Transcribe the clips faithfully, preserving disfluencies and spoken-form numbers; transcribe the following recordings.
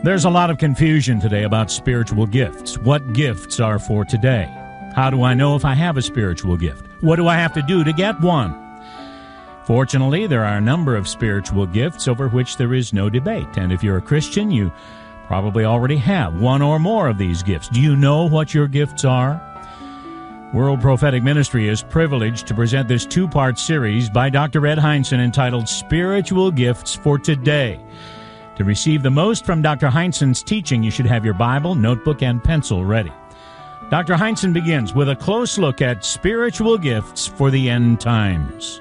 There's a lot of confusion today about spiritual gifts. What gifts are for today? How do I know if I have a spiritual gift? What do I have to do to get one? Fortunately, there are a number of spiritual gifts over which there is no debate. And if you're a Christian, you probably already have one or more of these gifts. Do you know what your gifts are? World Prophetic Ministry is privileged to present this two-part series by Doctor Ed Hindson entitled Spiritual Gifts for Today. To receive the most from Doctor Hindson's teaching, you should have your Bible, notebook, and pencil ready. Doctor Hindson begins with a close look at spiritual gifts for the end times.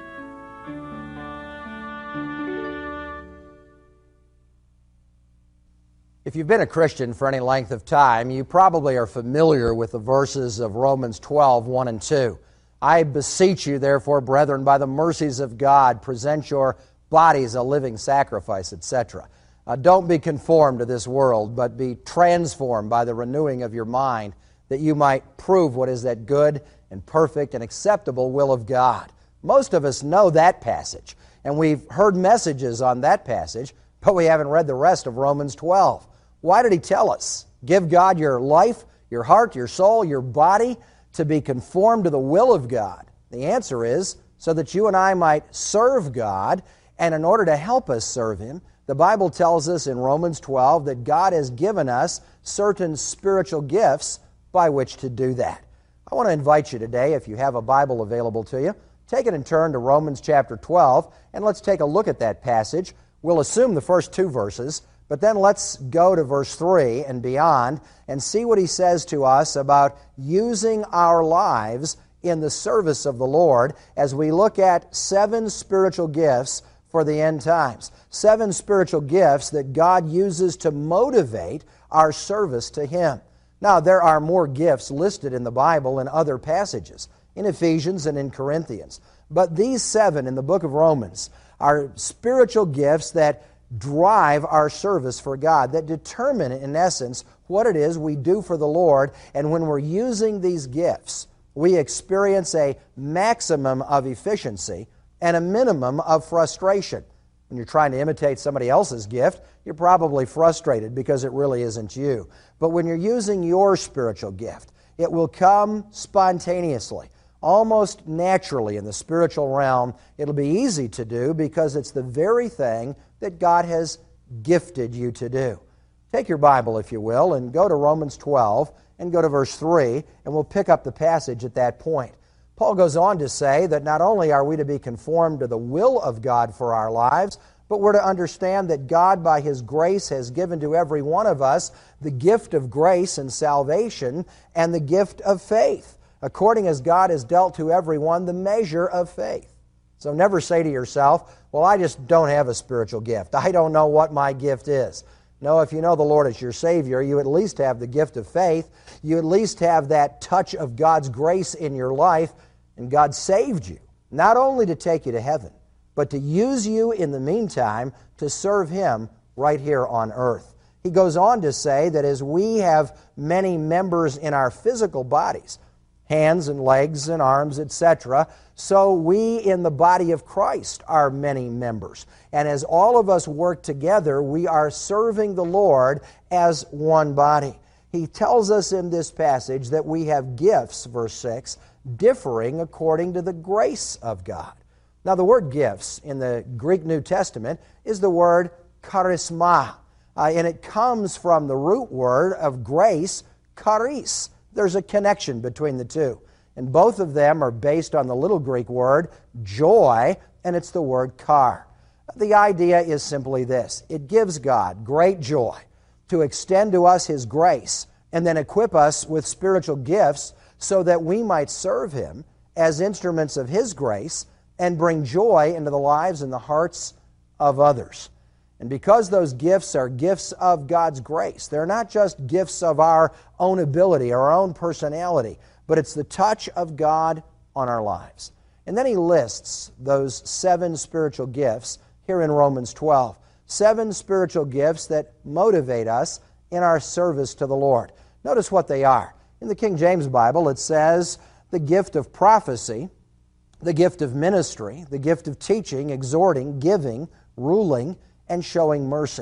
If you've been a Christian for any length of time, you probably are familiar with the verses of Romans twelve, one and two. I beseech you, therefore, brethren, by the mercies of God, present your bodies a living sacrifice, et cetera. Uh, don't be conformed to this world, but be transformed by the renewing of your mind, that you might prove what is that good and perfect and acceptable will of God. Most of us know that passage, and we've heard messages on that passage, but we haven't read the rest of Romans twelve. Why did he tell us? Give God your life, your heart, your soul, your body to be conformed to the will of God. The answer is so that you and I might serve God, and in order to help us serve Him, the Bible tells us in Romans twelve that God has given us certain spiritual gifts by which to do that. I want to invite you today, if you have a Bible available to you, take it and turn to Romans chapter twelve, and let's take a look at that passage. We'll assume the first two verses, but then let's go to verse three and beyond and see what he says to us about using our lives in the service of the Lord as we look at seven spiritual gifts for the end times. Seven spiritual gifts that God uses to motivate our service to Him. Now, there are more gifts listed in the Bible in other passages, in Ephesians and in Corinthians. But these seven in the book of Romans are spiritual gifts that drive our service for God, that determine, in essence, what it is we do for the Lord. And when we're using these gifts, we experience a maximum of efficiency and a minimum of frustration. When you're trying to imitate somebody else's gift, you're probably frustrated because it really isn't you. But when you're using your spiritual gift, it will come spontaneously, almost naturally in the spiritual realm. It'll be easy to do because it's the very thing that God has gifted you to do. Take your Bible, if you will, and go to Romans twelve and go to verse three, and we'll pick up the passage at that point. Paul goes on to say that not only are we to be conformed to the will of God for our lives, but we're to understand that God, by His grace, has given to every one of us the gift of grace and salvation and the gift of faith, according as God has dealt to everyone the measure of faith. So never say to yourself, well, I just don't have a spiritual gift. I don't know what my gift is. No, if you know the Lord as your Savior, you at least have the gift of faith. You at least have that touch of God's grace in your life, and God saved you, not only to take you to heaven, but to use you in the meantime to serve Him right here on earth. He goes on to say that as we have many members in our physical bodies, hands and legs and arms, et cetera, so we in the body of Christ are many members. And as all of us work together, we are serving the Lord as one body. He tells us in this passage that we have gifts, verse six, differing according to the grace of God. Now, the word gifts in the Greek New Testament is the word charisma, uh, and it comes from the root word of grace, charis. There's a connection between the two. And both of them are based on the little Greek word joy, and it's the word char. The idea is simply this. It gives God great joy to extend to us His grace and then equip us with spiritual gifts so that we might serve Him as instruments of His grace and bring joy into the lives and the hearts of others. And because those gifts are gifts of God's grace, they're not just gifts of our own ability, our own personality, but it's the touch of God on our lives. And then he lists those seven spiritual gifts here in Romans twelve. Seven spiritual gifts that motivate us in our service to the Lord. Notice what they are. In the King James Bible, it says the gift of prophecy, the gift of ministry, the gift of teaching, exhorting, giving, ruling, and showing mercy.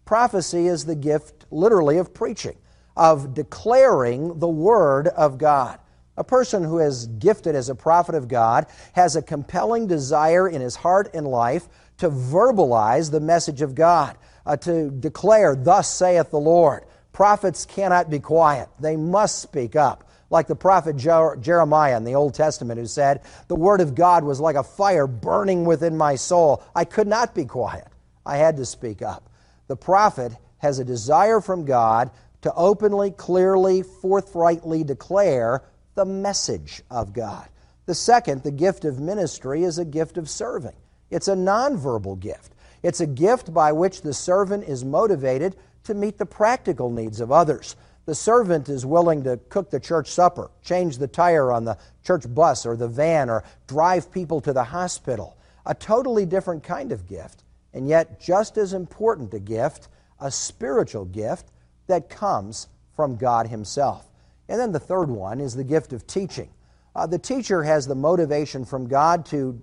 Prophecy is the gift, literally, of preaching, of declaring the Word of God. A person who is gifted as a prophet of God has a compelling desire in his heart and life to verbalize the message of God, uh, to declare, "Thus saith the Lord." Prophets cannot be quiet. They must speak up. Like the prophet Jer- Jeremiah in the Old Testament, who said, "The Word of God was like a fire burning within my soul. I could not be quiet. I had to speak up." The prophet has a desire from God to openly, clearly, forthrightly declare the message of God. The second, the gift of ministry, is a gift of serving. It's a nonverbal gift. It's a gift by which the servant is motivated to meet the practical needs of others. The servant is willing to cook the church supper, change the tire on the church bus or the van, or drive people to the hospital. A totally different kind of gift, and yet just as important a gift, a spiritual gift that comes from God Himself. And then the third one is the gift of teaching. Uh, the teacher has the motivation from God to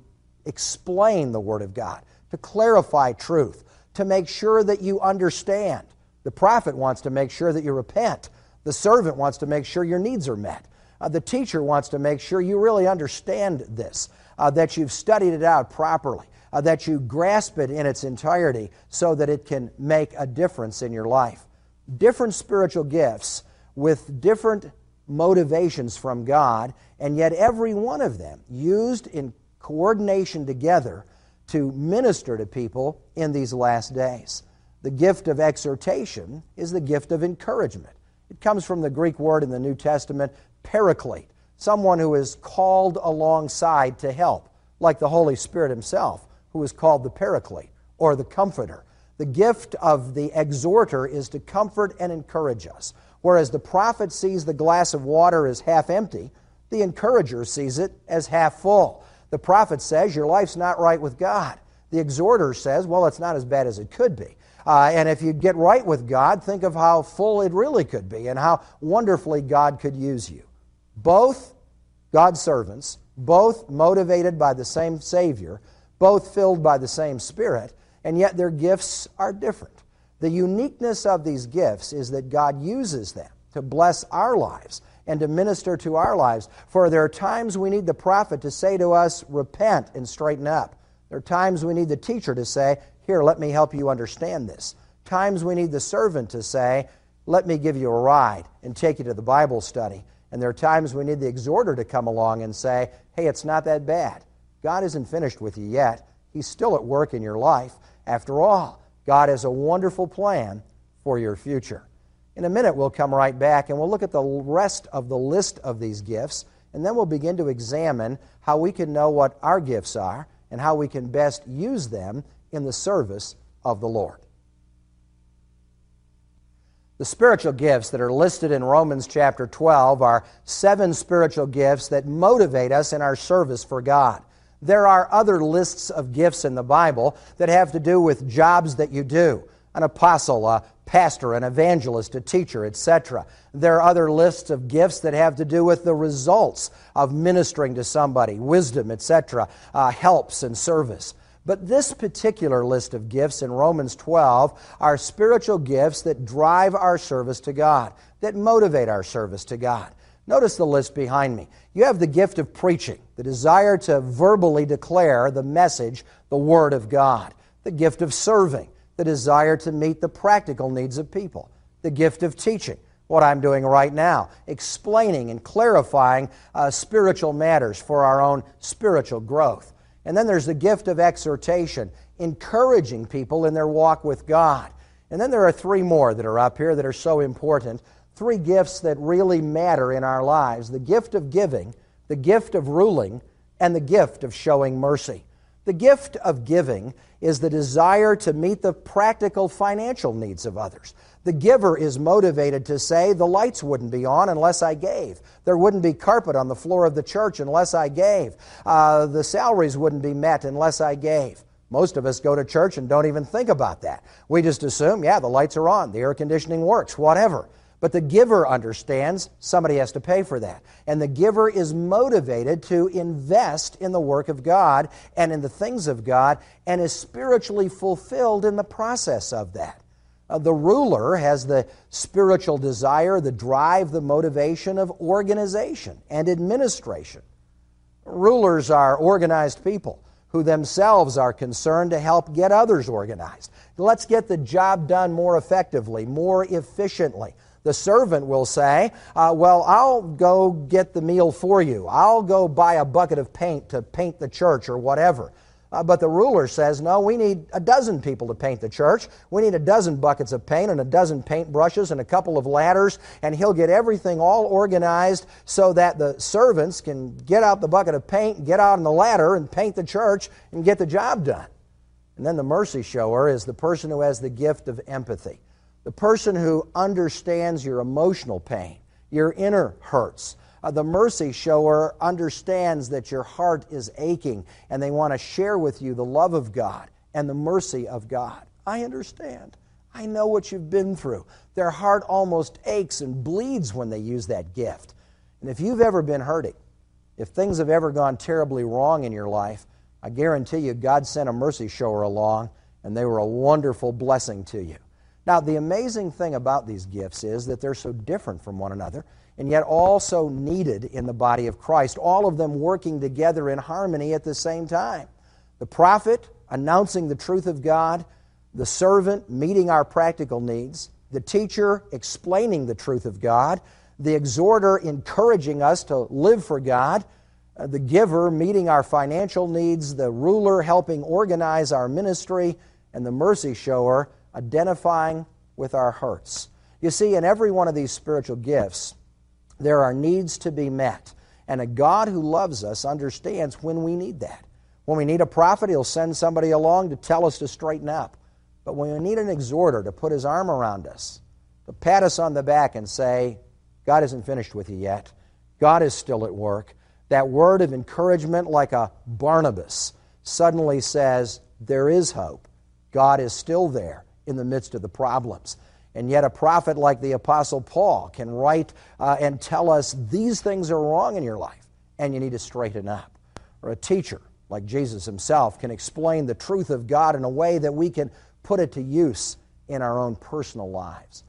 explain the Word of God, to clarify truth, to make sure that you understand. The prophet wants to make sure that you repent. The servant wants to make sure your needs are met. Uh, the teacher wants to make sure you really understand this, uh, that you've studied it out properly, uh, that you grasp it in its entirety so that it can make a difference in your life. Different spiritual gifts with different motivations from God, and yet every one of them used in coordination together to minister to people in these last days. The gift of exhortation is the gift of encouragement. It comes from the Greek word in the New Testament, paraclete, someone who is called alongside to help, like the Holy Spirit Himself, who is called the Paraclete, or the Comforter. The gift of the exhorter is to comfort and encourage us. Whereas the prophet sees the glass of water as half empty, the encourager sees it as half full. The prophet says, "Your life's not right with God." The exhorter says, "Well, it's not as bad as it could be. Uh, and if you get right with God, think of how full it really could be and how wonderfully God could use you." Both God's servants, both motivated by the same Savior, both filled by the same Spirit, and yet their gifts are different. The uniqueness of these gifts is that God uses them to bless our lives and to minister to our lives. For there are times we need the prophet to say to us, "Repent and straighten up." There are times we need the teacher to say, "Here, let me help you understand this." Times we need the servant to say, "Let me give you a ride and take you to the Bible study." And there are times we need the exhorter to come along and say, "Hey, it's not that bad. God isn't finished with you yet. He's still at work in your life. After all, God has a wonderful plan for your future." In a minute, we'll come right back and we'll look at the rest of the list of these gifts, and then we'll begin to examine how we can know what our gifts are and how we can best use them in the service of the Lord. The spiritual gifts that are listed in Romans chapter twelve are seven spiritual gifts that motivate us in our service for God. There are other lists of gifts in the Bible that have to do with jobs that you do. An apostle, a pastor, an evangelist, a teacher, et cetera. There are other lists of gifts that have to do with the results of ministering to somebody, wisdom, et cetera, uh, helps and service. But this particular list of gifts in Romans twelve are spiritual gifts that drive our service to God, that motivate our service to God. Notice the list behind me. You have the gift of preaching, the desire to verbally declare the message, the Word of God. The gift of serving, the desire to meet the practical needs of people. The gift of teaching, what I'm doing right now, explaining and clarifying uh, spiritual matters for our own spiritual growth. And then there's the gift of exhortation, encouraging people in their walk with God. And then there are three more that are up here that are so important. Three gifts that really matter in our lives. The gift of giving, the gift of ruling, and the gift of showing mercy. The gift of giving is the desire to meet the practical financial needs of others. The giver is motivated to say, the lights wouldn't be on unless I gave. There wouldn't be carpet on the floor of the church unless I gave. Uh, the salaries wouldn't be met unless I gave. Most of us go to church and don't even think about that. We just assume, yeah, the lights are on, the air conditioning works, whatever. But the giver understands somebody has to pay for that. And the giver is motivated to invest in the work of God and in the things of God and is spiritually fulfilled in the process of that. Uh, the ruler has the spiritual desire, the drive, the motivation of organization and administration. Rulers are organized people who themselves are concerned to help get others organized. Let's get the job done more effectively, more efficiently. The servant will say, uh, well, I'll go get the meal for you. I'll go buy a bucket of paint to paint the church or whatever. Uh, but the ruler says, no, we need a dozen people to paint the church. We need a dozen buckets of paint and a dozen paint brushes and a couple of ladders, and he'll get everything all organized so that the servants can get out the bucket of paint, get out on the ladder and paint the church and get the job done. And then the mercy shower is the person who has the gift of empathy, the person who understands your emotional pain, your inner hurts. Uh, the mercy shower understands that your heart is aching and they want to share with you the love of God and the mercy of God. I understand. I know what you've been through. Their heart almost aches and bleeds when they use that gift. And if you've ever been hurting, if things have ever gone terribly wrong in your life, I guarantee you God sent a mercy shower along and they were a wonderful blessing to you. Now, the amazing thing about these gifts is that they're so different from one another, and yet also needed in the body of Christ, all of them working together in harmony at the same time. The prophet announcing the truth of God, the servant meeting our practical needs, the teacher explaining the truth of God, the exhorter encouraging us to live for God, uh, the giver meeting our financial needs, the ruler helping organize our ministry, and the mercy shower identifying with our hurts. You see, in every one of these spiritual gifts, there are needs to be met. And a God who loves us understands when we need that. When we need a prophet, He'll send somebody along to tell us to straighten up. But when we need an exhorter to put his arm around us, to pat us on the back and say, God isn't finished with you yet. God is still at work. That word of encouragement, like a Barnabas, suddenly says, there is hope. God is still there in the midst of the problems. And yet a prophet like the Apostle Paul can write uh, and tell us these things are wrong in your life and you need to straighten up. Or a teacher like Jesus Himself can explain the truth of God in a way that we can put it to use in our own personal lives.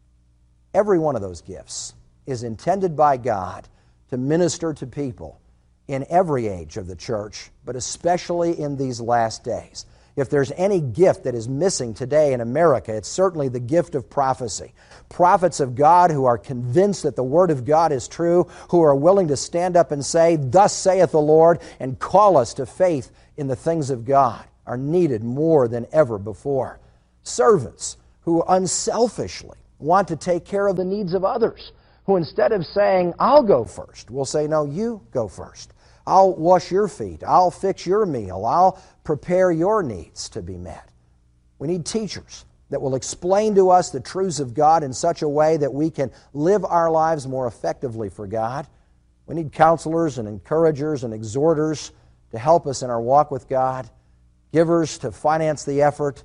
Every one of those gifts is intended by God to minister to people in every age of the church, but especially in these last days. If there's any gift that is missing today in America, it's certainly the gift of prophecy. Prophets of God who are convinced that the Word of God is true, who are willing to stand up and say, thus saith the Lord, and call us to faith in the things of God, are needed more than ever before. Servants who unselfishly want to take care of the needs of others, who instead of saying, I'll go first, will say, no, you go first. I'll wash your feet. I'll fix your meal. I'll prepare your needs to be met. We need teachers that will explain to us the truths of God in such a way that we can live our lives more effectively for God. We need counselors and encouragers and exhorters to help us in our walk with God, givers to finance the effort,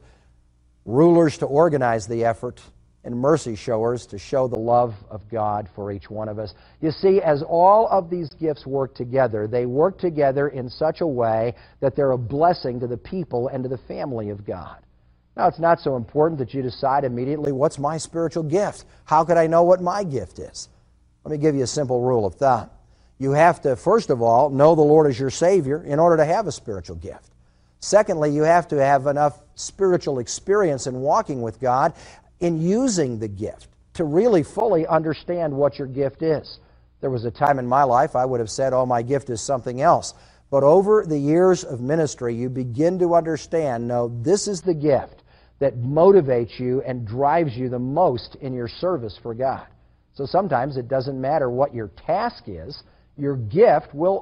rulers to organize the effort, and mercy showers to show the love of God for each one of us. You see, as all of these gifts work together, they work together in such a way that they're a blessing to the people and to the family of God. Now, it's not so important that you decide immediately, what's my spiritual gift? How could I know what my gift is? Let me give you a simple rule of thumb. You have to, first of all, know the Lord as your Savior in order to have a spiritual gift. Secondly, you have to have enough spiritual experience in walking with God in using the gift to really fully understand what your gift is. There was a time in my life I would have said, oh, my gift is something else. But over the years of ministry, you begin to understand, no, this is the gift that motivates you and drives you the most in your service for God. So sometimes it doesn't matter what your task is, your gift will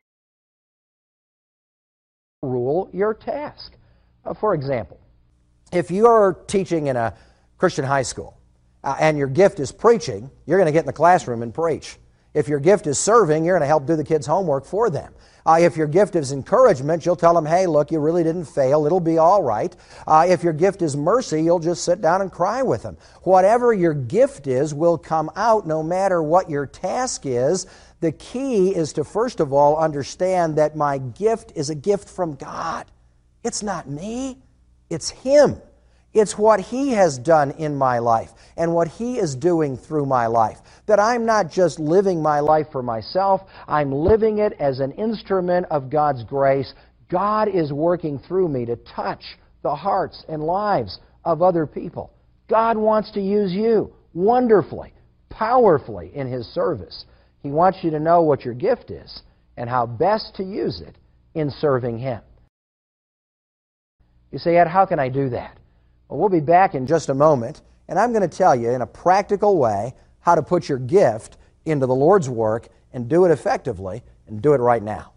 overrule your task. Uh, for example, if you're teaching in a Christian high school, uh, and your gift is preaching, you're going to get in the classroom and preach. If your gift is serving, you're going to help do the kids' homework for them. Uh, if your gift is encouragement, you'll tell them, hey, look, you really didn't fail. It'll be all right. Uh, if your gift is mercy, you'll just sit down and cry with them. Whatever your gift is will come out no matter what your task is. The key is to, first of all, understand that my gift is a gift from God. It's not me. It's Him. It's what He has done in my life and what He is doing through my life. That I'm not just living my life for myself, I'm living it as an instrument of God's grace. God is working through me to touch the hearts and lives of other people. God wants to use you wonderfully, powerfully in His service. He wants you to know what your gift is and how best to use it in serving Him. You say, Ed, how can I do that? Well, we'll be back in just a moment, and I'm going to tell you in a practical way how to put your gift into the Lord's work and do it effectively and do it right now.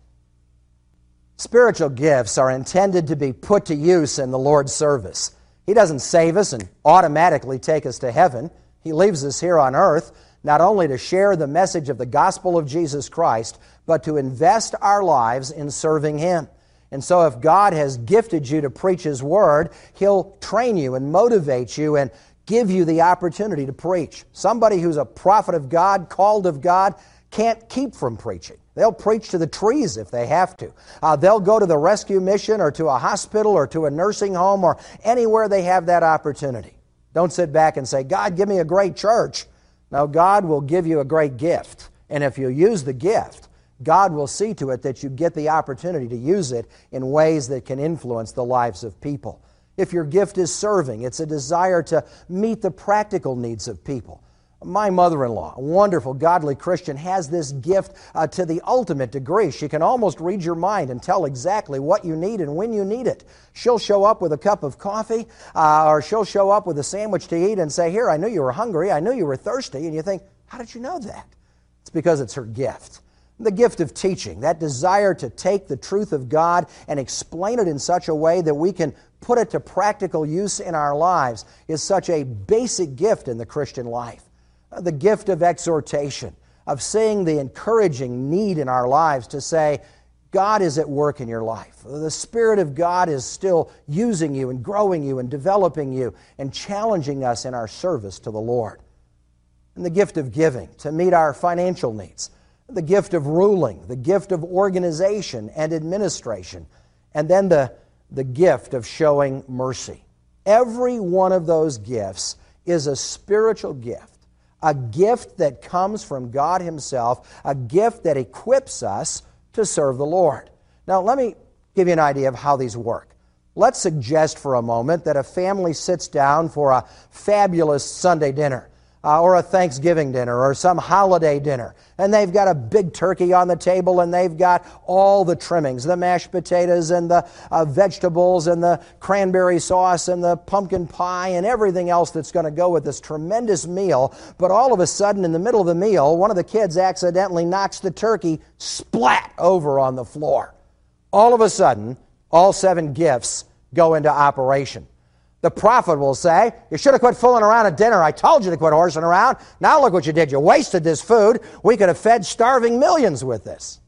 Spiritual gifts are intended to be put to use in the Lord's service. He doesn't save us and automatically take us to heaven. He leaves us here on earth not only to share the message of the gospel of Jesus Christ, but to invest our lives in serving Him. And so if God has gifted you to preach His Word, He'll train you and motivate you and give you the opportunity to preach. Somebody who's a prophet of God, called of God, can't keep from preaching. They'll preach to the trees if they have to. Uh, they'll go to the rescue mission or to a hospital or to a nursing home or anywhere they have that opportunity. Don't sit back and say, God, give me a great church. No, God will give you a great gift. And if you use the gift, God will see to it that you get the opportunity to use it in ways that can influence the lives of people. If your gift is serving, it's a desire to meet the practical needs of people. My mother-in-law, a wonderful, godly Christian, has this gift uh, to the ultimate degree. She can almost read your mind and tell exactly what you need and when you need it. She'll show up with a cup of coffee, uh, or she'll show up with a sandwich to eat and say, here, I knew you were hungry, I knew you were thirsty, and you think, how did you know that? It's because it's her gift. The gift of teaching, that desire to take the truth of God and explain it in such a way that we can put it to practical use in our lives, is such a basic gift in the Christian life. The gift of exhortation, of seeing the encouraging need in our lives to say, God is at work in your life. The Spirit of God is still using you and growing you and developing you and challenging us in our service to the Lord. And the gift of giving, to meet our financial needs. The gift of ruling, the gift of organization and administration, and then the, the gift of showing mercy. Every one of those gifts is a spiritual gift, a gift that comes from God Himself, a gift that equips us to serve the Lord. Now, let me give you an idea of how these work. Let's suggest for a moment that a family sits down for a fabulous Sunday dinner. Uh, or a Thanksgiving dinner, or some holiday dinner. And they've got a big turkey on the table, and they've got all the trimmings, the mashed potatoes, and the uh, vegetables, and the cranberry sauce, and the pumpkin pie, and everything else that's going to go with this tremendous meal. But all of a sudden, in the middle of the meal, one of the kids accidentally knocks the turkey splat over on the floor. All of a sudden, all seven gifts go into operation. The prophet will say, you should have quit fooling around at dinner. I told you to quit horsing around. Now look what you did. You wasted this food. We could have fed starving millions with this.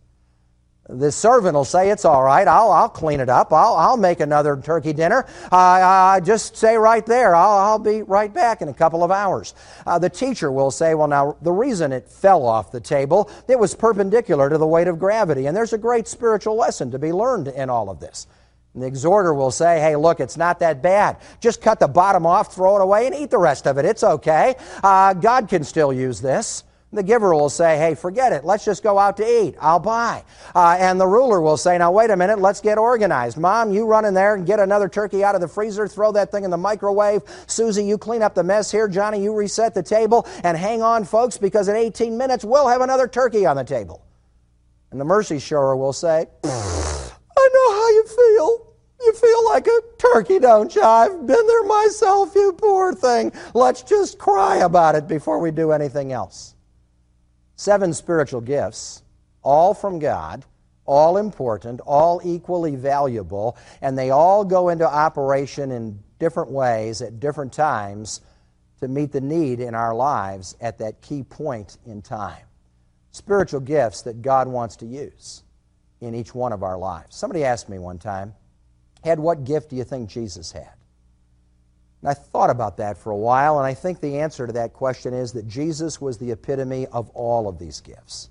The servant will say, it's all right. I'll, I'll clean it up. I'll, I'll make another turkey dinner. Uh, uh, just stay right there. I'll, I'll be right back in a couple of hours. Uh, the teacher will say, well, now, the reason it fell off the table, it was perpendicular to the weight of gravity. And there's a great spiritual lesson to be learned in all of this. And the exhorter will say, hey, look, it's not that bad. Just cut the bottom off, throw it away, and eat the rest of it. It's okay. Uh, God can still use this. The giver will say, hey, forget it. Let's just go out to eat. I'll buy. Uh, and the ruler will say, now, wait a minute. Let's get organized. Mom, you run in there and get another turkey out of the freezer. Throw that thing in the microwave. Susie, you clean up the mess here. Johnny, you reset the table. And hang on, folks, because in eighteen minutes, we'll have another turkey on the table. And the mercy shower will say, I know how you feel. You feel like a turkey, don't you? I've been there myself, you poor thing. Let's just cry about it before we do anything else. Seven spiritual gifts, all from God, all important, all equally valuable, and they all go into operation in different ways at different times to meet the need in our lives at that key point in time. Spiritual gifts that God wants to use in each one of our lives. Somebody asked me one time, Ed, what gift do you think Jesus had? And I thought about that for a while, and I think the answer to that question is that Jesus was the epitome of all of these gifts.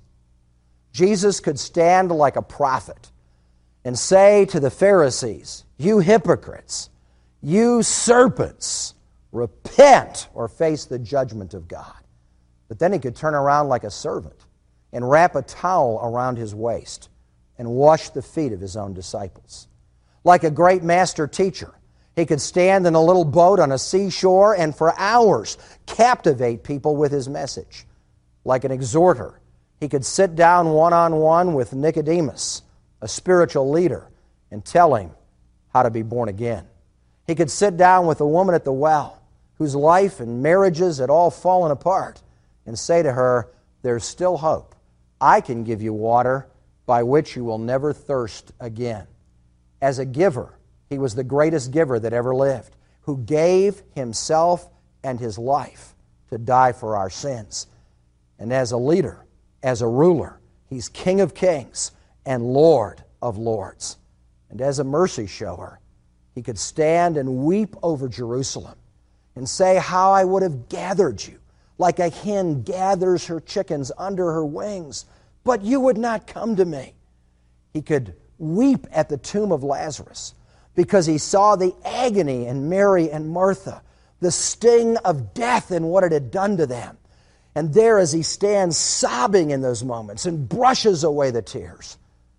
Jesus could stand like a prophet and say to the Pharisees, you hypocrites, You serpents, repent or face the judgment of God. But then he could turn around like a servant and wrap a towel around his waist and wash the feet of his own disciples. Like a great master teacher, he could stand in a little boat on a seashore and for hours captivate people with his message. Like an exhorter, he could sit down one-on-one with Nicodemus, a spiritual leader, and tell him how to be born again. He could sit down with a woman at the well whose life and marriages had all fallen apart and say to her, there's still hope. I can give you water by which you will never thirst again. As a giver, he was the greatest giver that ever lived, who gave himself and his life to die for our sins. And as a leader, as a ruler, he's King of kings and Lord of lords. And as a mercy shower, he could stand and weep over Jerusalem and say how I would have gathered you like a hen gathers her chickens under her wings, but you would not come to me. He could weep at the tomb of Lazarus because he saw the agony in Mary and Martha, the sting of death and what it had done to them. And there as he stands sobbing in those moments and brushes away the tears,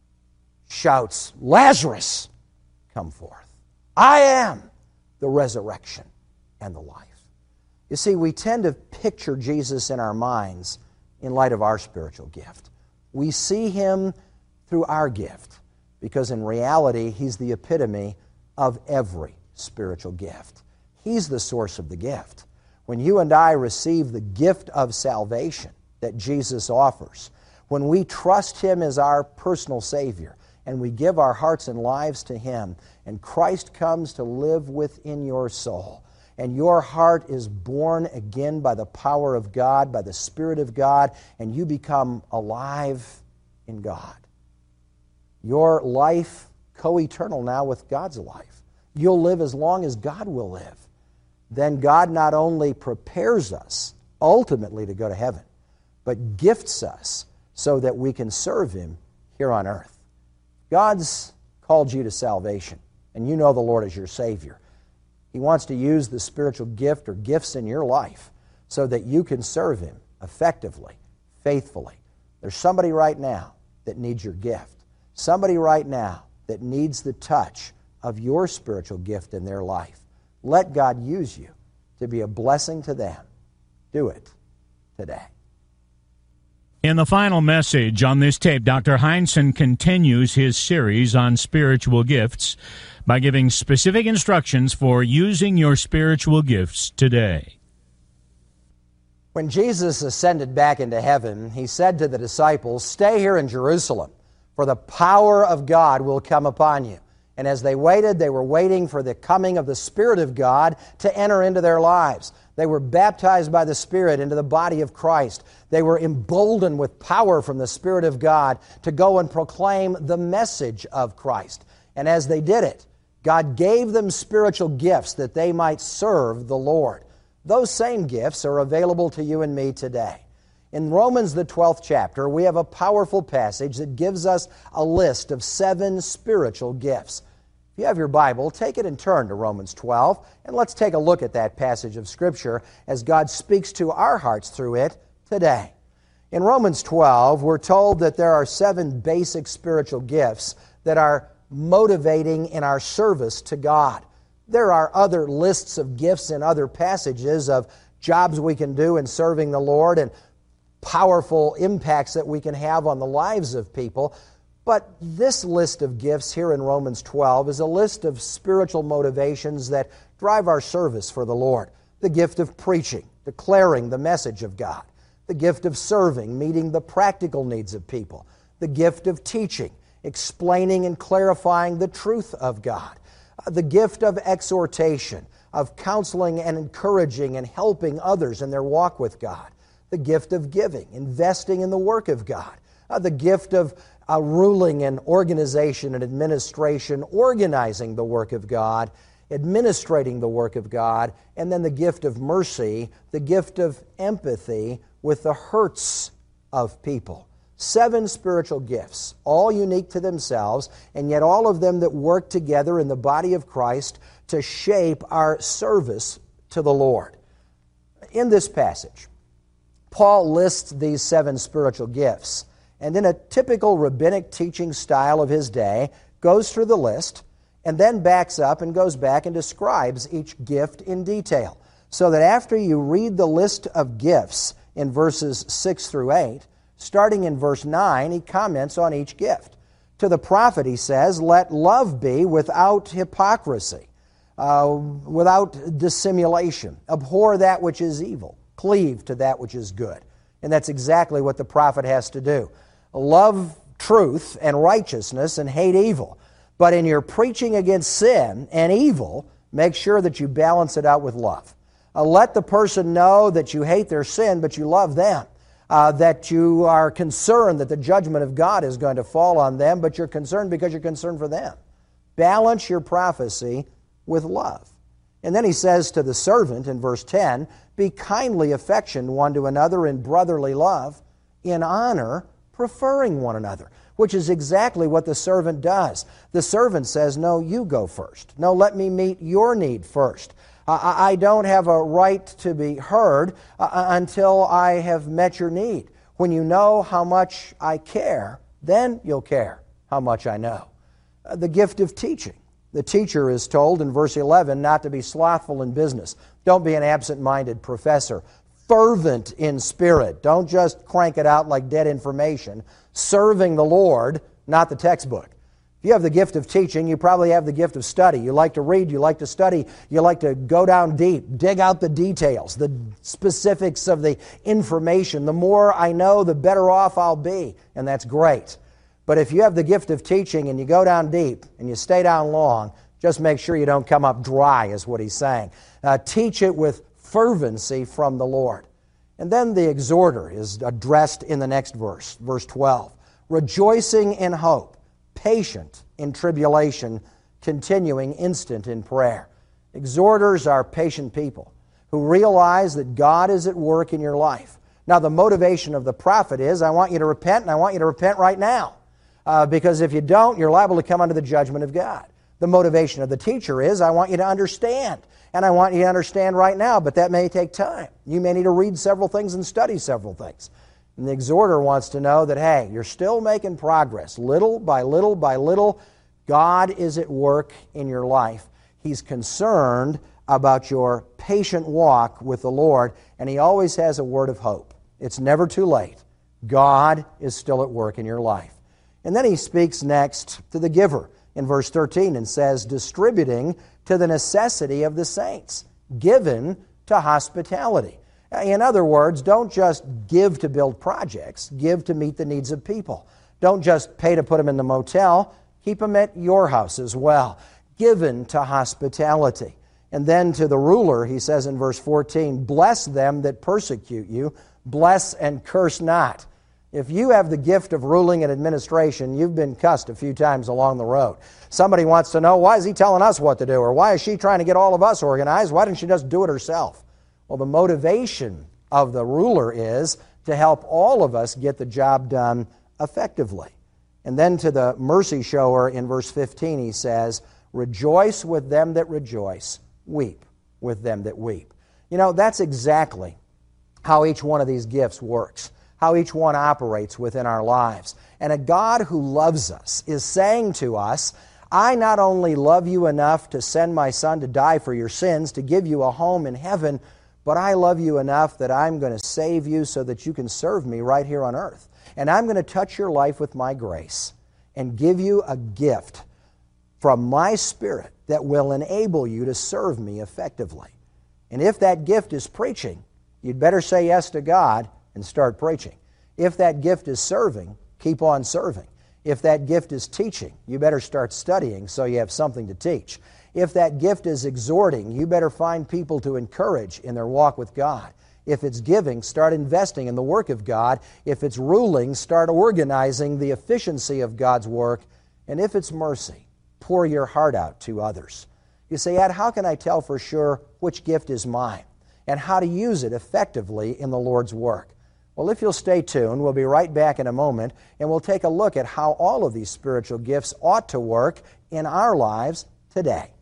shouts, Lazarus, come forth. I am the resurrection and the life. You see, we tend to picture Jesus in our minds in light of our spiritual gift. We see him through our gift because in reality, he's the epitome of every spiritual gift. He's the source of the gift. When you and I receive the gift of salvation that Jesus offers, when we trust him as our personal Savior, and we give our hearts and lives to him, and Christ comes to live within your soul, and your heart is born again by the power of God, by the Spirit of God, and you become alive in God. Your life co-eternal now with God's life. You'll live as long as God will live. Then God not only prepares us ultimately to go to heaven, but gifts us so that we can serve him here on earth. God's called you to salvation, and you know the Lord as your Savior. He wants to use the spiritual gift or gifts in your life so that you can serve him effectively, faithfully. There's somebody right now that needs your gift. Somebody right now that needs the touch of your spiritual gift in their life. Let God use you to be a blessing to them. Do it today. In the final message on this tape, Doctor Heinsohn continues his series on spiritual gifts by giving specific instructions for using your spiritual gifts today. When Jesus ascended back into heaven, he said to the disciples, "Stay here in Jerusalem, for the power of God will come upon you." And as they waited, they were waiting for the coming of the Spirit of God to enter into their lives. They were baptized by the Spirit into the body of Christ. They were emboldened with power from the Spirit of God to go and proclaim the message of Christ. And as they did it, God gave them spiritual gifts that they might serve the Lord. Those same gifts are available to you and me today. In Romans, the twelfth chapter, we have a powerful passage that gives us a list of seven spiritual gifts. If you have your Bible, take it and turn to Romans twelve, and let's take a look at that passage of Scripture as God speaks to our hearts through it today. In Romans twelve, we're told that there are seven basic spiritual gifts that are motivating in our service to God. There are other lists of gifts in other passages of jobs we can do in serving the Lord and powerful impacts that we can have on the lives of people. But this list of gifts here in Romans twelve is a list of spiritual motivations that drive our service for the Lord. The gift of preaching, declaring the message of God. The gift of serving, meeting the practical needs of people. The gift of teaching, explaining and clarifying the truth of God. The gift of exhortation, of counseling and encouraging and helping others in their walk with God. The gift of giving, investing in the work of God. Uh, the gift of uh, ruling and organization and administration, organizing the work of God, administrating the work of God, and then the gift of mercy, the gift of empathy with the hurts of people. Seven spiritual gifts, all unique to themselves, and yet all of them that work together in the body of Christ to shape our service to the Lord. In this passage, Paul lists these seven spiritual gifts, and in a typical rabbinic teaching style of his day, goes through the list, and then backs up and goes back and describes each gift in detail. So that after you read the list of gifts in verses six through eight, starting in verse nine, he comments on each gift. To the prophet, he says, let love be without hypocrisy, uh, without dissimulation. Abhor that which is evil. Cleave to that which is good. And that's exactly what the prophet has to do. Love truth and righteousness and hate evil. But in your preaching against sin and evil, make sure that you balance it out with love. Uh, let the person know that you hate their sin, but you love them. Uh, that you are concerned that the judgment of God is going to fall on them, but you're concerned because you're concerned for them. Balance your prophecy with love. And then he says to the servant in verse ten, be kindly affectioned one to another in brotherly love, in honor, preferring one another, which is exactly what the servant does. The servant says, no, you go first. No, let me meet your need first. I don't have a right to be heard until I have met your need. When you know how much I care, then you'll care how much I know. The gift of teaching. The teacher is told in verse eleven not to be slothful in business. Don't be an absent-minded professor. Fervent in spirit. Don't just crank it out like dead information. Serving the Lord, not the textbook. If you have the gift of teaching, you probably have the gift of study. You like to read, you like to study, you like to go down deep, dig out the details, the specifics of the information. The more I know, the better off I'll be, and that's great. But if you have the gift of teaching and you go down deep and you stay down long, just make sure you don't come up dry, is what he's saying. Uh, teach it with fervency from the Lord. And then the exhorter is addressed in the next verse, verse twelve. Rejoicing in hope. Patient in tribulation, continuing instant in prayer. Exhorters are patient people who realize that God is at work in your life. Now, the motivation of the prophet is, I want you to repent, and I want you to repent right now. Uh, because if you don't, you're liable to come under the judgment of God. The motivation of the teacher is, I want you to understand, and I want you to understand right now, but that may take time. You may need to read several things and study several things. And the exhorter wants to know that, hey, you're still making progress. Little by little by little, God is at work in your life. He's concerned about your patient walk with the Lord, and He always has a word of hope. It's never too late. God is still at work in your life. And then He speaks next to the giver in verse thirteen and says, distributing to the necessity of the saints, given to hospitality. In other words, don't just give to build projects. Give to meet the needs of people. Don't just pay to put them in the motel. Keep them at your house as well. Given to hospitality. And then to the ruler, he says in verse fourteen, bless them that persecute you. Bless and curse not. If you have the gift of ruling and administration, you've been cussed a few times along the road. Somebody wants to know, why is he telling us what to do? Or why is she trying to get all of us organized? Why didn't she just do it herself? Well, the motivation of the ruler is to help all of us get the job done effectively. And then to the mercy shower in verse fifteen, he says, rejoice with them that rejoice, weep with them that weep. You know, that's exactly how each one of these gifts works, how each one operates within our lives. And a God who loves us is saying to us, I not only love you enough to send my Son to die for your sins, to give you a home in heaven, but I love you enough that I'm going to save you so that you can serve me right here on earth. And I'm going to touch your life with my grace and give you a gift from my Spirit that will enable you to serve me effectively. And if that gift is preaching, you'd better say yes to God and start preaching. If that gift is serving, keep on serving. If that gift is teaching, you better start studying so you have something to teach. If that gift is exhorting, you better find people to encourage in their walk with God. If it's giving, start investing in the work of God. If it's ruling, start organizing the efficiency of God's work. And if it's mercy, pour your heart out to others. You say, Ed, how can I tell for sure which gift is mine and how to use it effectively in the Lord's work? Well, Well, if you'll stay tuned, we'll be right back in a moment, and we'll take a look at how all of these spiritual gifts ought to work in our lives today.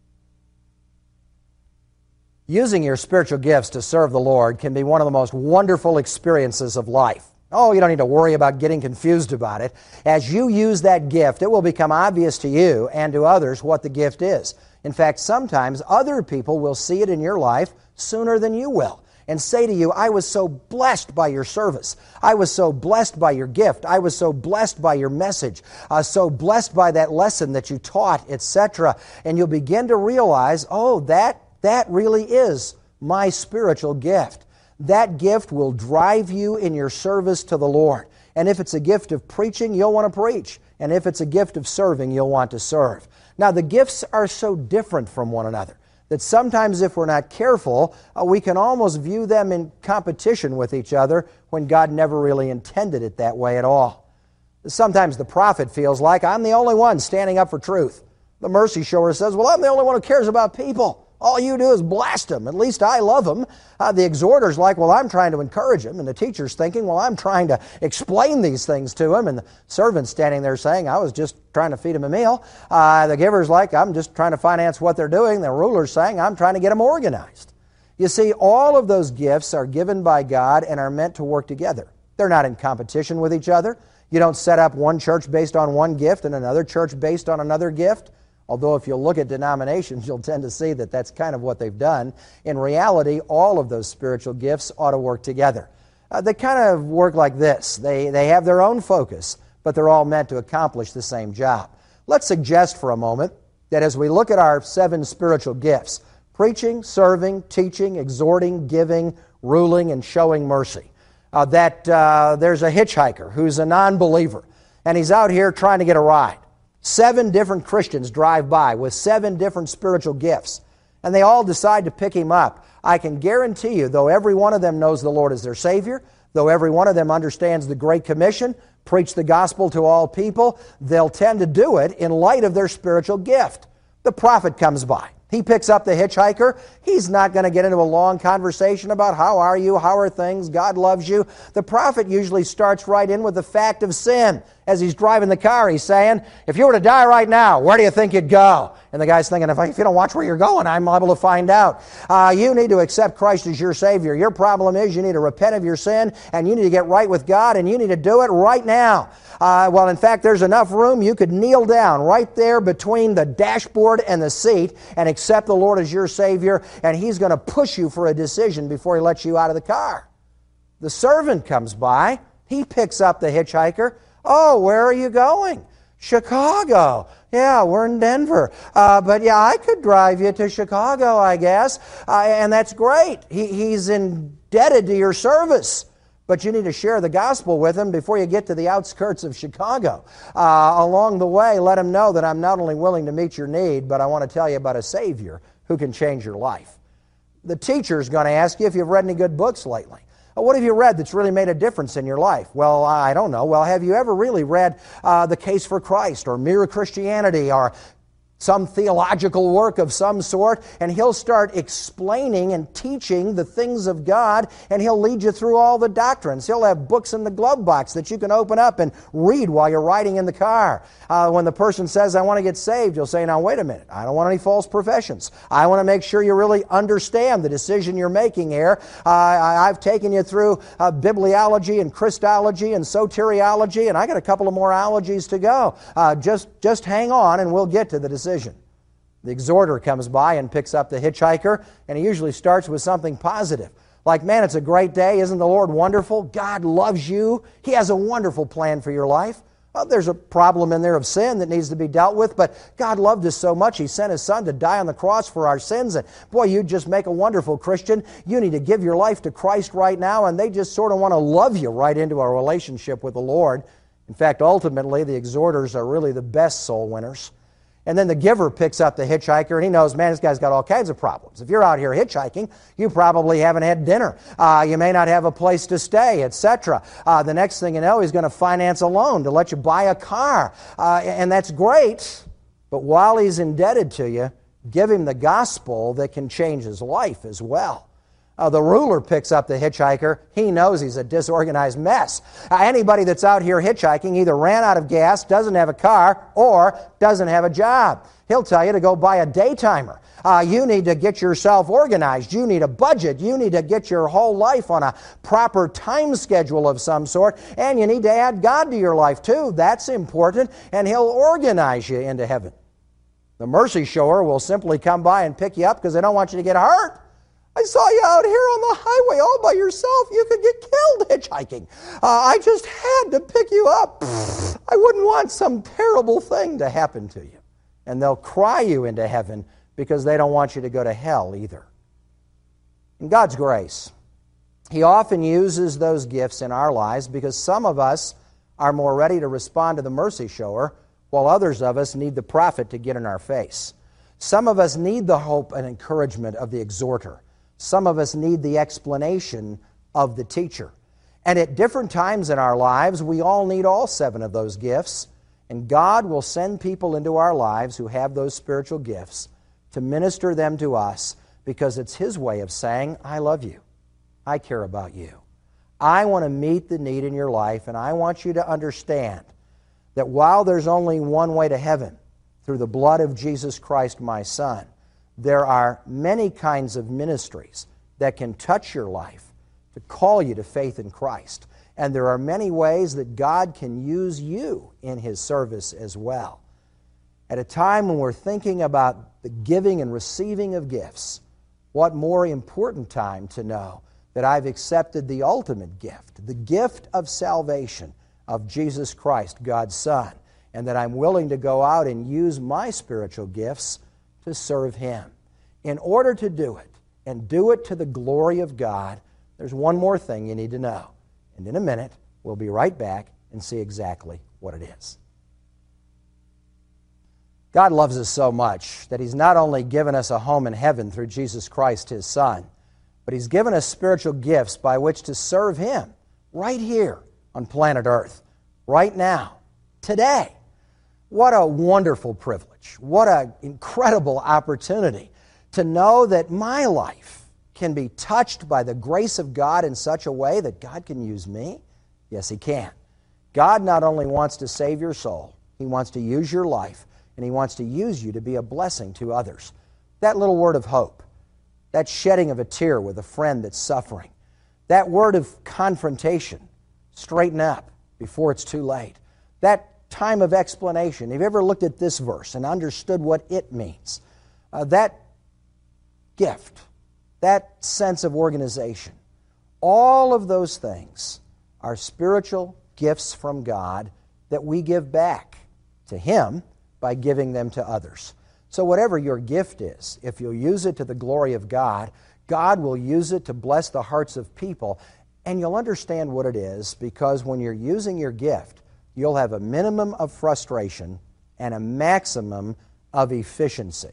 Using your spiritual gifts to serve the Lord can be one of the most wonderful experiences of life. Oh, you don't need to worry about getting confused about it. As you use that gift, it will become obvious to you and to others what the gift is. In fact, sometimes other people will see it in your life sooner than you will and say to you, I was so blessed by your service. I was so blessed by your gift. I was so blessed by your message. Uh, so blessed by that lesson that you taught, et cetera. And you'll begin to realize, oh, that That really is my spiritual gift. That gift will drive you in your service to the Lord. And if it's a gift of preaching, you'll want to preach. And if it's a gift of serving, you'll want to serve. Now, the gifts are so different from one another that sometimes if we're not careful, uh, we can almost view them in competition with each other when God never really intended it that way at all. Sometimes the prophet feels like, I'm the only one standing up for truth. The mercy shower says, well, I'm the only one who cares about people. All you do is blast them. At least I love them. Uh, the exhorter's like, well, I'm trying to encourage them. And the teacher's thinking, well, I'm trying to explain these things to him. And the servant's standing there saying, I was just trying to feed him a meal. Uh, the giver's like, I'm just trying to finance what they're doing. The ruler's saying, I'm trying to get them organized. You see, all of those gifts are given by God and are meant to work together. They're not in competition with each other. You don't set up one church based on one gift and another church based on another gift. Although if you look at denominations, you'll tend to see that that's kind of what they've done. In reality, all of those spiritual gifts ought to work together. Uh, they kind of work like this. They, they have their own focus, but they're all meant to accomplish the same job. Let's suggest for a moment that as we look at our seven spiritual gifts, preaching, serving, teaching, exhorting, giving, ruling, and showing mercy, uh, that uh, there's a hitchhiker who's a non-believer, and he's out here trying to get a ride. Seven different Christians drive by with seven different spiritual gifts, and they all decide to pick him up. I can guarantee you, though every one of them knows the Lord as their Savior, though every one of them understands the Great Commission, preach the gospel to all people, they'll tend to do it in light of their spiritual gift. The prophet comes by. He picks up the hitchhiker. He's not going to get into a long conversation about how are you, how are things, God loves you. The prophet usually starts right in with the fact of sin. As he's driving the car, he's saying, if you were to die right now, where do you think you'd go? And the guy's thinking, if, I, if you don't watch where you're going, I'm liable to find out. Uh, you need to accept Christ as your Savior. Your problem is you need to repent of your sin, and you need to get right with God, and you need to do it right now. Uh, well, in fact, there's enough room. You could kneel down right there between the dashboard and the seat and accept the Lord as your Savior, and He's going to push you for a decision before He lets you out of the car. The servant comes by. He picks up the hitchhiker. Oh, where are you going? Chicago. Yeah, we're in Denver. Uh, but yeah, I could drive you to Chicago, I guess. Uh, and that's great. He, he's indebted to your service. But you need to share the gospel with him before you get to the outskirts of Chicago. Uh, along the way, let him know that I'm not only willing to meet your need, but I want to tell you about a Savior who can change your life. The teacher's going to ask you if you've read any good books lately. What have you read that's really made a difference in your life? Well, I don't know. Well, have you ever really read uh, The Case for Christ or Mere Christianity or some theological work of some sort? And he'll start explaining and teaching the things of God, and he'll lead you through all the doctrines. He'll have books in the glove box that you can open up and read while you're riding in the car. Uh, when the person says, I want to get saved, you'll say, now wait a minute, I don't want any false professions. I want to make sure you really understand the decision you're making here. Uh, I, I've taken you through uh, bibliology and Christology and soteriology, and I got a couple of more ologies to go. Uh, just, just hang on and we'll get to the decision. The exhorter comes by and picks up the hitchhiker, and he usually starts with something positive. Like, man, it's a great day. Isn't the Lord wonderful? God loves you. He has a wonderful plan for your life. Well, there's a problem in there of sin that needs to be dealt with, but God loved us so much, He sent His Son to die on the cross for our sins. And boy, you just make a wonderful Christian. You need to give your life to Christ right now, and they just sort of want to love you right into a relationship with the Lord. In fact, ultimately, the exhorters are really the best soul winners. And then the giver picks up the hitchhiker, and he knows, man, this guy's got all kinds of problems. If you're out here hitchhiking, you probably haven't had dinner. Uh, you may not have a place to stay, et cetera. Uh, the next thing you know, he's going to finance a loan to let you buy a car. Uh, and that's great, but while he's indebted to you, give him the gospel that can change his life as well. Uh, the ruler picks up the hitchhiker. He knows he's a disorganized mess. Uh, anybody that's out here hitchhiking either ran out of gas, doesn't have a car, or doesn't have a job. He'll tell you to go buy a daytimer. Uh, you need to get yourself organized. You need a budget. You need to get your whole life on a proper time schedule of some sort. And you need to add God to your life too. That's important. And He'll organize you into heaven. The mercy shower will simply come by and pick you up because they don't want you to get hurt. I saw you out here on the highway all by yourself. You could get killed hitchhiking. Uh, I just had to pick you up. I wouldn't want some terrible thing to happen to you. And they'll cry you into heaven because they don't want you to go to hell either. In God's grace, He often uses those gifts in our lives because some of us are more ready to respond to the mercy shower, while others of us need the prophet to get in our face. Some of us need the hope and encouragement of the exhorter. Some of us need the explanation of the teacher. And at different times in our lives, we all need all seven of those gifts. And God will send people into our lives who have those spiritual gifts to minister them to us because it's His way of saying, I love you. I care about you. I want to meet the need in your life, and I want you to understand that while there's only one way to heaven, through the blood of Jesus Christ, my Son, there are many kinds of ministries that can touch your life to call you to faith in Christ. And there are many ways that God can use you in His service as well. At a time when we're thinking about the giving and receiving of gifts, what more important time to know that I've accepted the ultimate gift, the gift of salvation of Jesus Christ, God's Son, and that I'm willing to go out and use my spiritual gifts to serve Him. In order to do it, and do it to the glory of God, there's one more thing you need to know. And in a minute, we'll be right back and see exactly what it is. God loves us so much that He's not only given us a home in heaven through Jesus Christ, His Son, but He's given us spiritual gifts by which to serve Him right here on planet Earth, right now, today. What a wonderful privilege. What an incredible opportunity to know that my life can be touched by the grace of God in such a way that God can use me. Yes, He can. God not only wants to save your soul, He wants to use your life, and He wants to use you to be a blessing to others. That little word of hope, that shedding of a tear with a friend that's suffering, that word of confrontation, straighten up before it's too late, that time of explanation. Have you ever looked at this verse and understood what it means? Uh, that gift, that sense of organization, all of those things are spiritual gifts from God that we give back to Him by giving them to others. So whatever your gift is, if you'll use it to the glory of God, God will use it to bless the hearts of people, and you'll understand what it is, because when you're using your gift, you'll have a minimum of frustration and a maximum of efficiency.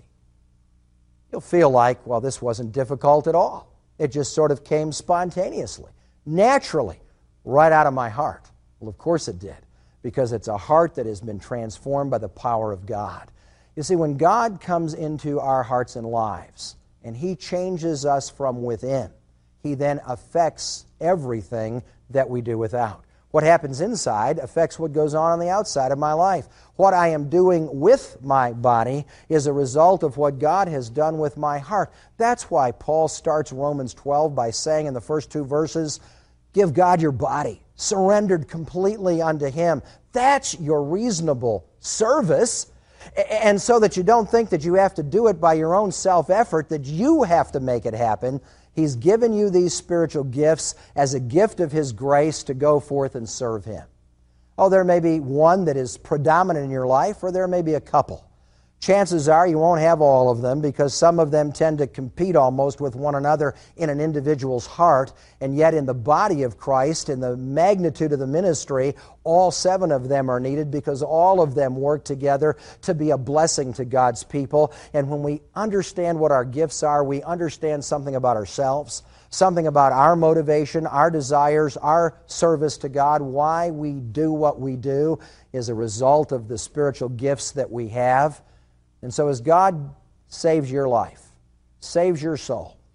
You'll feel like, well, this wasn't difficult at all. It just sort of came spontaneously, naturally, right out of my heart. Well, of course it did, because it's a heart that has been transformed by the power of God. You see, when God comes into our hearts and lives, and He changes us from within, He then affects everything that we do without. What happens inside affects what goes on on the outside of my life. What I am doing with my body is a result of what God has done with my heart. That's why Paul starts Romans twelve by saying in the first two verses, give God your body, surrendered completely unto Him. That's your reasonable service. And so that you don't think that you have to do it by your own self-effort, that you have to make it happen. He's given you these spiritual gifts as a gift of His grace to go forth and serve Him. Oh, there may be one that is predominant in your life, or there may be a couple. Chances are you won't have all of them, because some of them tend to compete almost with one another in an individual's heart, and yet in the body of Christ, in the magnitude of the ministry, all seven of them are needed, because all of them work together to be a blessing to God's people. And when we understand what our gifts are, we understand something about ourselves, something about our motivation, our desires, our service to God. Why we do what we do is a result of the spiritual gifts that we have. And so as God saves your life, saves your soul,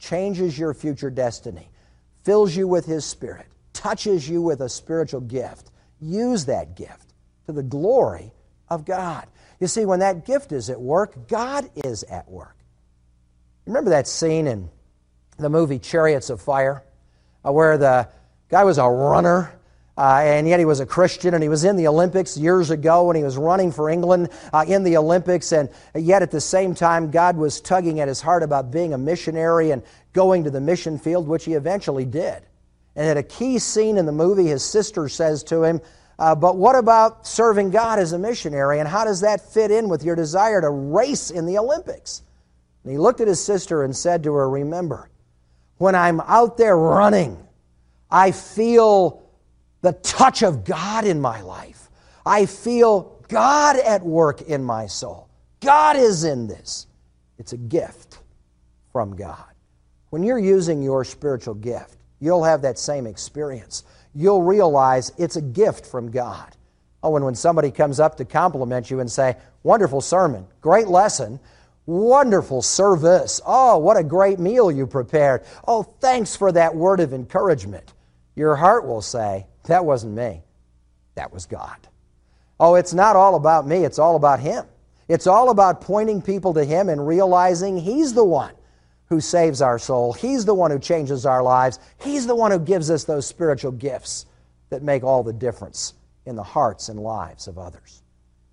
changes your future destiny, fills you with His Spirit, touches you with a spiritual gift, use that gift to the glory of God. You see, when that gift is at work, God is at work. Remember that scene in the movie Chariots of Fire, uh, where the guy was a runner, uh, and yet he was a Christian, and he was in the Olympics years ago, and he was running for England uh, in the Olympics, and yet at the same time, God was tugging at his heart about being a missionary and going to the mission field, which he eventually did. And at a key scene in the movie, his sister says to him, uh, but what about serving God as a missionary, and how does that fit in with your desire to race in the Olympics? And he looked at his sister and said to her, remember, when I'm out there running, I feel the touch of God in my life. I feel God at work in my soul. God is in this. It's a gift from God. When you're using your spiritual gift, you'll have that same experience. You'll realize it's a gift from God. Oh, and when somebody comes up to compliment you and say, wonderful sermon, great lesson, wonderful service, oh, what a great meal you prepared, oh, thanks for that word of encouragement, your heart will say, that wasn't me, that was God. Oh, it's not all about me, it's all about Him. It's all about pointing people to Him and realizing He's the one who saves our soul. He's the one who changes our lives. He's the one who gives us those spiritual gifts that make all the difference in the hearts and lives of others.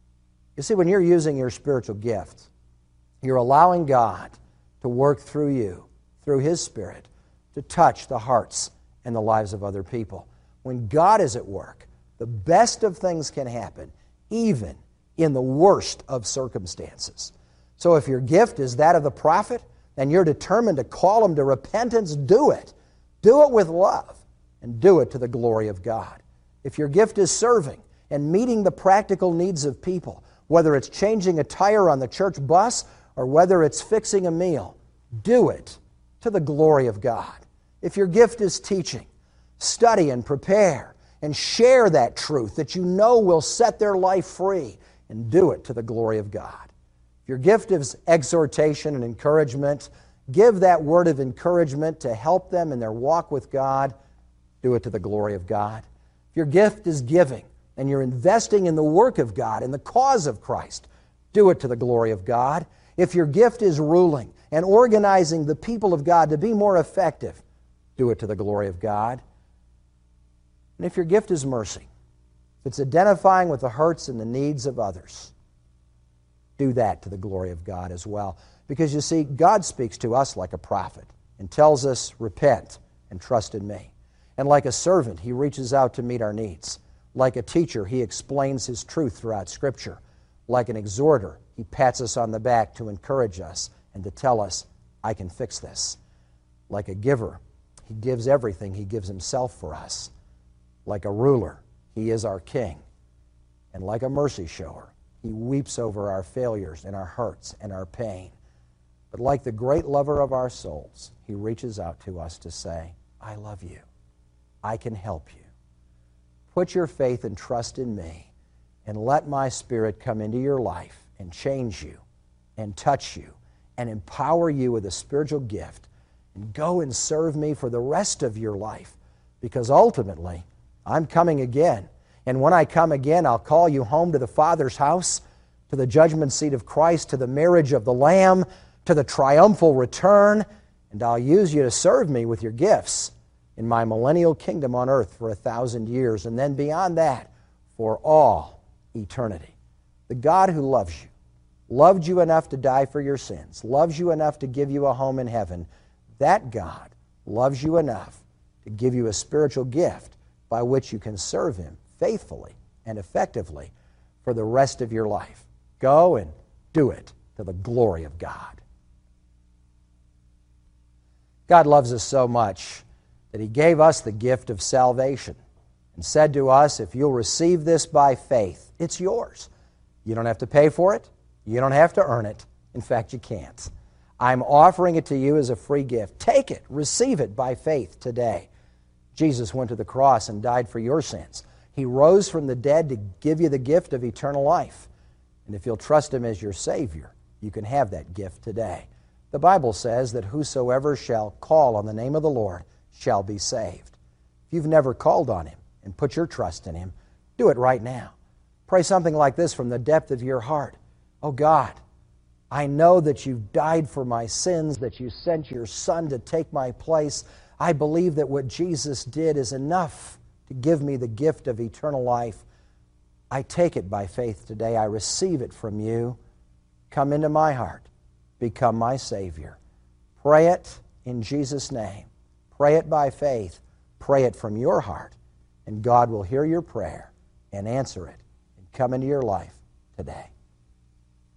You see, when you're using your spiritual gift, you're allowing God to work through you, through His Spirit, to touch the hearts and the lives of other people. When God is at work, the best of things can happen, even in the worst of circumstances. So if your gift is that of the prophet, and you're determined to call them to repentance, do it. Do it with love, and do it to the glory of God. If your gift is serving and meeting the practical needs of people, whether it's changing a tire on the church bus or whether it's fixing a meal, do it to the glory of God. If your gift is teaching, study and prepare and share that truth that you know will set their life free, and do it to the glory of God. Your gift is exhortation and encouragement. Give that word of encouragement to help them in their walk with God. Do it to the glory of God. If your gift is giving and you're investing in the work of God, in the cause of Christ, do it to the glory of God. If your gift is ruling and organizing the people of God to be more effective, do it to the glory of God. And if your gift is mercy, if it's identifying with the hurts and the needs of others, do that to the glory of God as well. Because you see, God speaks to us like a prophet and tells us, repent and trust in me. And like a servant, He reaches out to meet our needs. Like a teacher, He explains His truth throughout Scripture. Like an exhorter, He pats us on the back to encourage us and to tell us, I can fix this. Like a giver, He gives everything. He gives Himself for us. Like a ruler, He is our king. And like a mercy shower, He weeps over our failures and our hurts and our pain. But like the great lover of our souls, He reaches out to us to say, I love you. I can help you. Put your faith and trust in me, and let my Spirit come into your life and change you and touch you and empower you with a spiritual gift, and go and serve me for the rest of your life, because ultimately I'm coming again. And when I come again, I'll call you home to the Father's house, to the judgment seat of Christ, to the marriage of the Lamb, to the triumphal return, and I'll use you to serve me with your gifts in my millennial kingdom on earth for a thousand years, and then beyond that, for all eternity. The God who loves you, loved you enough to die for your sins, loves you enough to give you a home in heaven, that God loves you enough to give you a spiritual gift by which you can serve Him faithfully and effectively for the rest of your life. Go and do it to the glory of God. God loves us so much that He gave us the gift of salvation and said to us, if you'll receive this by faith, it's yours. You don't have to pay for it. You don't have to earn it. In fact, you can't. I'm offering it to you as a free gift. Take it. Receive it by faith today. Jesus went to the cross and died for your sins. He rose from the dead to give you the gift of eternal life. And if you'll trust Him as your Savior, you can have that gift today. The Bible says that whosoever shall call on the name of the Lord shall be saved. If you've never called on Him and put your trust in Him, do it right now. Pray something like this from the depth of your heart. Oh God, I know that you've died for my sins, that you sent your Son to take my place. I believe that what Jesus did is enough to give me the gift of eternal life. I take it by faith today. I receive it from you. Come into my heart. Become my Savior. Pray it in Jesus' name. Pray it by faith. Pray it from your heart. And God will hear your prayer and answer it and come into your life today.